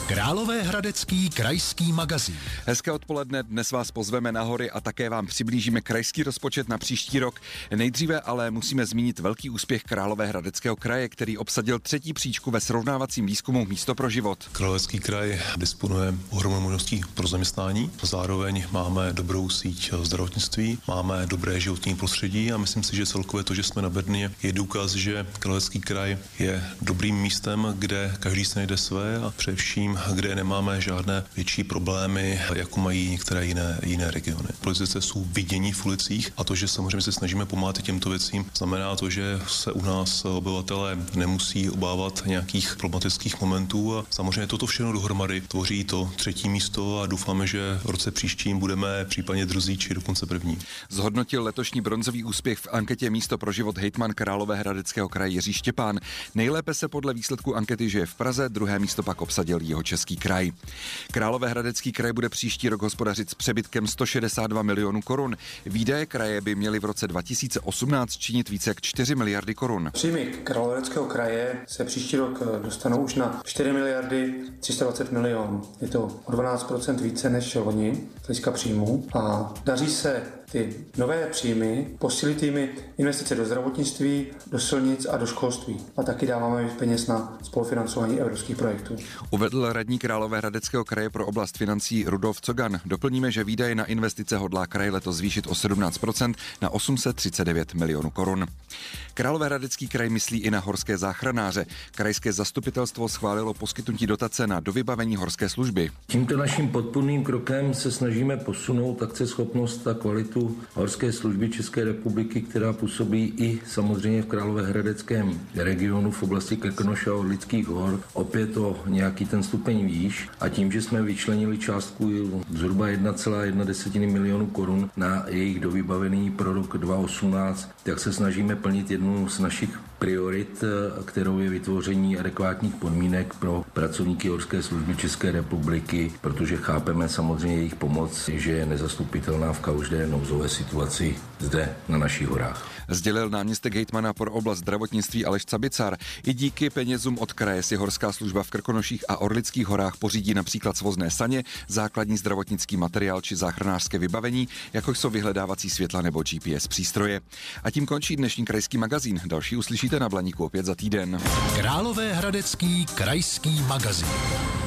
Královéhradecký krajský magazín. Hezké odpoledne, dnes vás pozveme na hory a také vám přiblížíme krajský rozpočet na příští rok. Nejdříve ale musíme zmínit velký úspěch Královéhradeckého kraje, který obsadil 3. příčku ve srovnávacím výzkumu Místo pro život. Královéhradecký kraj disponuje ohromnou možností pro zaměstnání, zároveň máme dobrou síť zdravotnictví, máme dobré životní prostředí a myslím si, že celkově to, že jsme na Brně, je důkaz, že Královéhradecký kraj je dobrým místem, kde každý se najde své a především, kde nemáme žádné větší problémy, jako mají některé jiné regiony. Policisté jsou vidění v ulicích a to, že samozřejmě se snažíme pomáhat těmto věcím, znamená to, že se u nás obyvatelé nemusí obávat nějakých problematických momentů a samozřejmě toto všechno dohromady tvoří to 3. místo a doufáme, že v roce příštím budeme případně druzí či dokonce první. Zhodnotil letošní bronzový úspěch v anketě Místo pro život hejtman Královéhradeckého kraje Jiří Štěpán. Nejlépe se podle výsledku ankety žije v Praze, 2. místo pak obsadil Jihočeský kraj. Královéhradecký kraj bude příští rok hospodařit s přebytkem 162 milionů korun. Výdaje kraje by měly v roce 2018 činit více jak 4 miliardy korun. Příjmy Královéhradeckého kraje se příští rok dostanou už na 4 miliardy 320 milionů. Je to o 12% více než loni z hlediska příjmů a daří se ty nové příjmy posílit jimi investice do zdravotnictví, do silnic a do školství. A taky dáváme víc peněz na spolufinancování evropských projektů. Uvedl radní Královéhradeckého kraje pro oblast financí Rudolf Cogan. Doplníme, že výdaje na investice hodlá kraj letos zvýšit o 17% na 839 milionů korun. Královéhradecký kraj myslí i na horské záchranáře. Krajské zastupitelstvo schválilo poskytnutí dotace na dovybavení horské služby. Tímto naším podpůrným krokem se snažíme posunout akceschopnost a kvalitu horské služby České republiky, která působí i samozřejmě v Královéhradeckém regionu v oblasti Krkonoše a Orlických hor, opět o nějaký ten stupeň výš a tím, že jsme vyčlenili částku zhruba 1,1 milionu korun na jejich dovybavení pro rok 2018, tak se snažíme plnit jednu z našich priorit, kterou je vytvoření adekvátních podmínek pro pracovníky horské služby České republiky, protože chápeme samozřejmě jejich pomoc, že je nezastupitelná v každé nouzové situaci zde na našich horách. Sdělil náměstek hejtmana pro oblast zdravotnictví Aleš Cabicar. I díky penězům od kraje si horská služba v Krkonoších a Orlických horách pořídí například svozné saně, základní zdravotnický materiál či záchranářské vybavení, jako jsou vyhledávací světla nebo GPS přístroje. A tím končí dnešní krajský magazín. Další uslyšíte na Blaníku opět za týden. Královéhradecký krajský magazín.